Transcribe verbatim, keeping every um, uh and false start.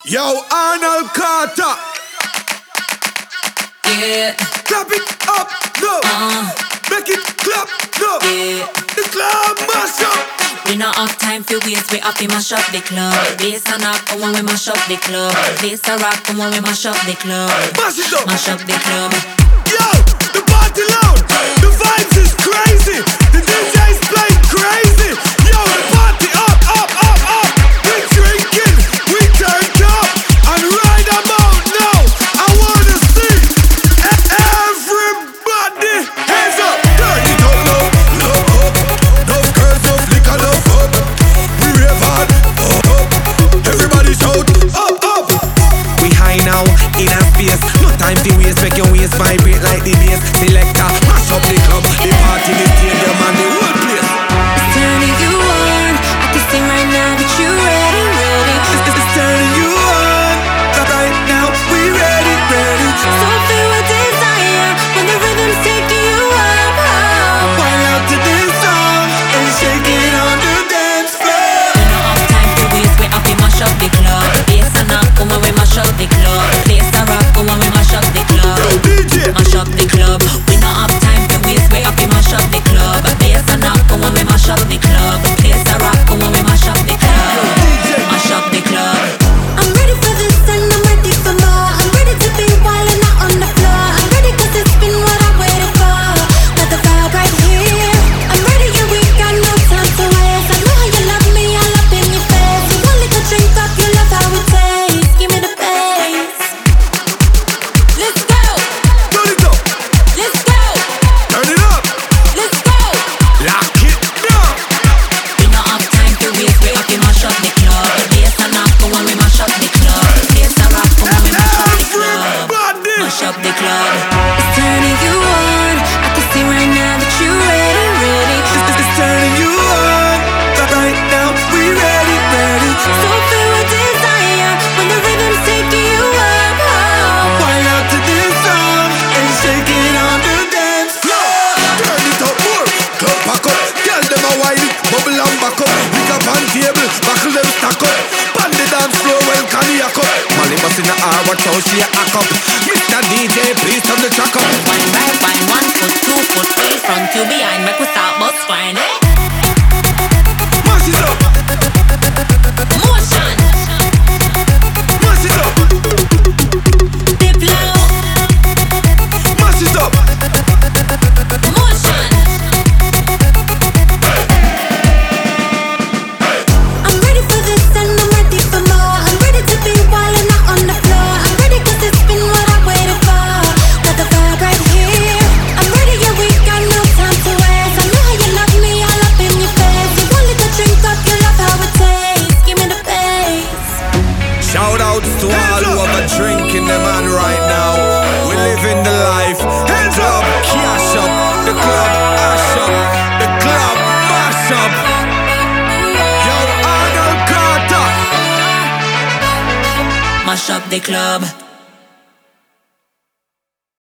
Yo, Arnold Carter. Yeah. Clap it up, no. Uh, Make it clap, no. yeah. The club mash up. We not have time for waste, we have to mash up the club. Bass and rock, and when we mash up the club. Bass and rock, and when we mash up the club. Mash it up. Mash up the club. Yo, the party loud. The vibes is crazy. The D J's playing crazy. Yo, the party up, up, up, up. We drinking, we turned up. And right about now, I wanna see e- everybody hands up. Turn it up, love, love up. No girls, no liquor, love up. We rave hard, up, up. Everybody shout, up, up. We high now, in a space. No time to waste, make your waist vibrate like the bass. Selector, mash up the club. The party, the stadium and the whole place. It's turning you on. I can see right now that you ready, ready. It's, it's turning you on. Right now, we ready, ready. So filled with desire when the rhythm's taking you up, up. Wind out to this song and shake it on the dance floor. We don't have time to waste, we have to mash up the club. Bass and rock, and when we mash up the club. Bass and rock, and when we mash up the club. Yo, D J. Mash up the club. We don't have time to waste, we have to mash up the club. Bass and rock, and when we mash up the club. Bass and rock, and when we mash up the club. Mash up the club. I'm ready for this and I'm ready for more. I'm ready to be wild and not on the floor. I'm ready cause it's been what I waited for. Got the vibe right here. I'm ready, yeah, we got no time to waste. I know how you love me, all up in your face. You want little drink up, you love how it tastes. Give me the bass. Let's go, Turn it up. let's go, Turn it up. let's go. Lock it down. We don't have time to waste, we have to mash up the club. Bass and rock, and when we mash up the club. Bass and rock, and when we mash up the club. Everybody. Mash up the club. It's turning you on. I can see right now that you ready, ready. It's, it's turning you on. Right now, we ready, ready. So filled with desire when the rhythm's taking you up, up. Wind out to this song and shake it on the dance floor. Turn it up more. Club pack up. Tell them a wine it. Bubble and back up. Pick up on table. Buckle them stack up. Pan the dance floor well cognac up. Molly bust in the hour, watch how she a hack up. Mister D J, please turn the track up. One right, one, one foot, two foot, three front, two behind. Make we start bust fine, eh? Mash it up. Motion, Mash it up. dip low. Mash it up. Motion, I'm ready for this and I'm ready for more. I'm ready to be wild and not on the floor. I'm ready cause it's been what I waited for. Got the vibe right here. I'm ready, yeah, we got no time to waste. I know how you love me, all up in your face. You want little drink up, you love how it tastes. Give me the bass. Shout out to all who have a drink in them hand right now. We living the life. Hands up, cash up. The club, ash up. The club, mash up. Yo, Arnold Carter. mash up the club.